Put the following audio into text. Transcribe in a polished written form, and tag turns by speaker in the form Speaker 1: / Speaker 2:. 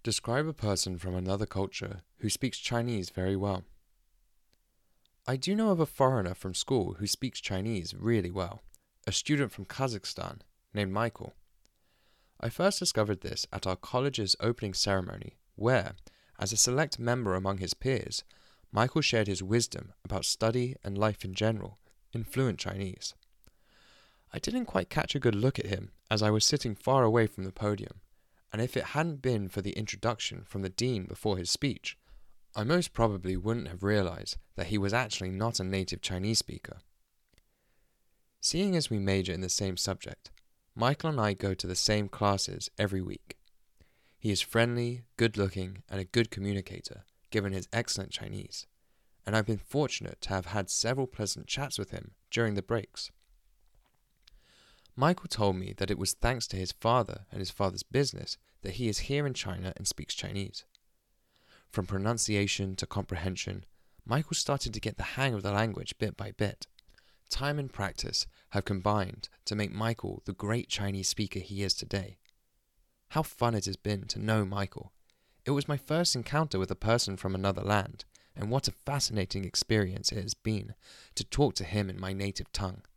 Speaker 1: Describe a person from another culture who speaks Chinese very well. I do know of a foreigner from school who speaks Chinese really well, a student from Kazakhstan named Michael. I first discovered this at our college's opening ceremony where, as a select member among his peers, Michael shared his wisdom about study and life in general in fluent Chinese. I didn't quite catch a good look at him as I was sitting far away from the podium, and if it hadn't been for the introduction from the dean before his speech, I most probably wouldn't have realized that he was actually not a native Chinese speaker. Seeing as we major in the same subject, Michael and I go to the same classes every week. He is friendly, good-looking, and a good communicator, given his excellent Chinese, and I've been fortunate to have had several pleasant chats with him during the breaks. Michael told me that it was thanks to his father and his father's business that he is here in China and speaks Chinese. From pronunciation to comprehension, Michael started to get the hang of the language bit by bit. Time and practice have combined to make Michael the great Chinese speaker he is today. How fun it has been to know Michael. It was my first encounter with a person from another land, and what a fascinating experience it has been to talk to him in my native tongue.